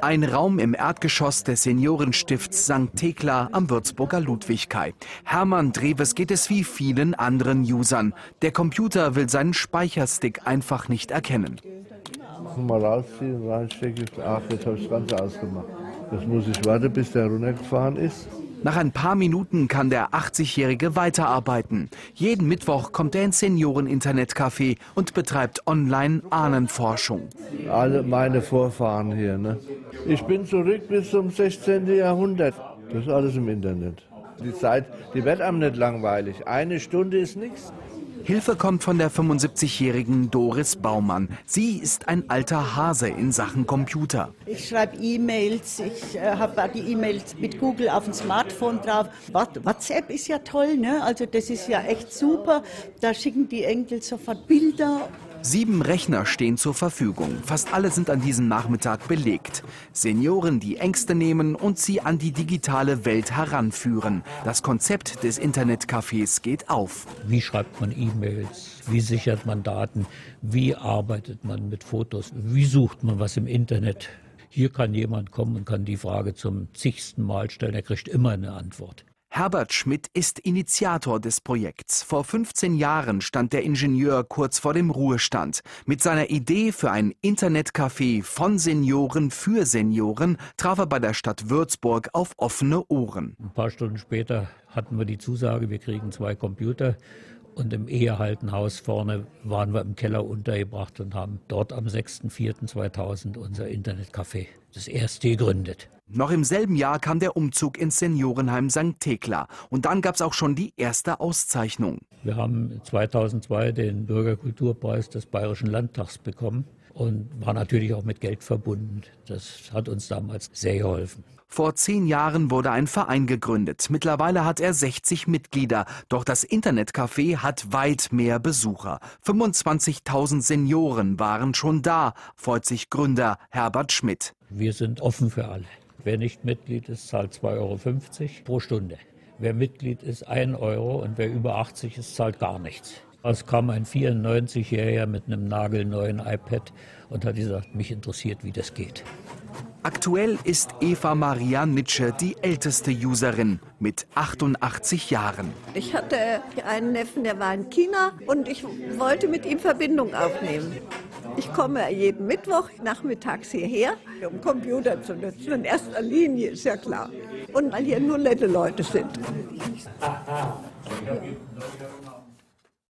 Ein Raum im Erdgeschoss des Seniorenstifts St. Thekla am Würzburger Ludwigkai. Hermann Dreves geht es wie vielen anderen Usern. Der Computer will seinen Speicherstick einfach nicht erkennen. Mal rausziehen, reinstecken. Ach, jetzt habe ich das Ganze ausgemacht. Jetzt muss ich warten, bis der runtergefahren ist. Nach ein paar Minuten kann der 80-Jährige weiterarbeiten. Jeden Mittwoch kommt er ins Senioren-Internetcafé und betreibt online Ahnenforschung. Alle meine Vorfahren hier, ne? Ich bin zurück bis zum 16. Jahrhundert. Das ist alles im Internet. Die Zeit, die wird einem nicht langweilig. Eine Stunde ist nichts. Hilfe kommt von der 75-jährigen Doris Baumann. Sie ist ein alter Hase in Sachen Computer. Ich schreibe E-Mails, ich habe die E-Mails mit Google auf dem Smartphone drauf. WhatsApp ist ja toll, ne? Also das ist ja echt super. Da schicken die Enkel sofort Bilder. 7 Rechner stehen zur Verfügung. Fast alle sind an diesem Nachmittag belegt. Senioren, die Ängste nehmen und sie an die digitale Welt heranführen. Das Konzept des Internetcafés geht auf. Wie schreibt man E-Mails? Wie sichert man Daten? Wie arbeitet man mit Fotos? Wie sucht man was im Internet? Hier kann jemand kommen und kann die Frage zum zigsten Mal stellen. Er kriegt immer eine Antwort. Herbert Schmidt ist Initiator des Projekts. Vor 15 Jahren stand der Ingenieur kurz vor dem Ruhestand. Mit seiner Idee für ein Internetcafé von Senioren für Senioren traf er bei der Stadt Würzburg auf offene Ohren. Ein paar Stunden später hatten wir die Zusage, wir kriegen 2 Computer. Und im Ehehaltenhaus vorne waren wir im Keller untergebracht und haben dort am 6.4.2000 unser Internetcafé, das erste, gegründet. Noch im selben Jahr kam der Umzug ins Seniorenheim St. Thekla. Und dann gab es auch schon die erste Auszeichnung. Wir haben 2002 den Bürgerkulturpreis des Bayerischen Landtags bekommen und war natürlich auch mit Geld verbunden. Das hat uns damals sehr geholfen. Vor 10 Jahren wurde ein Verein gegründet. Mittlerweile hat er 60 Mitglieder. Doch das Internetcafé hat weit mehr Besucher. 25.000 Senioren waren schon da, freut sich Gründer Herbert Schmidt. Wir sind offen für alle. Wer nicht Mitglied ist, zahlt 2,50 € pro Stunde. Wer Mitglied ist, 1 € und wer über 80 ist, zahlt gar nichts. Es kam ein 94-Jähriger mit einem nagelneuen iPad und hat gesagt, mich interessiert, wie das geht. Aktuell ist Eva Maria Nitsche die älteste Userin mit 88 Jahren. Ich hatte einen Neffen, der war in China und ich wollte mit ihm Verbindung aufnehmen. Ich komme jeden Mittwoch nachmittags hierher, um Computer zu nutzen. In erster Linie, ist ja klar. Und weil hier nur nette Leute sind.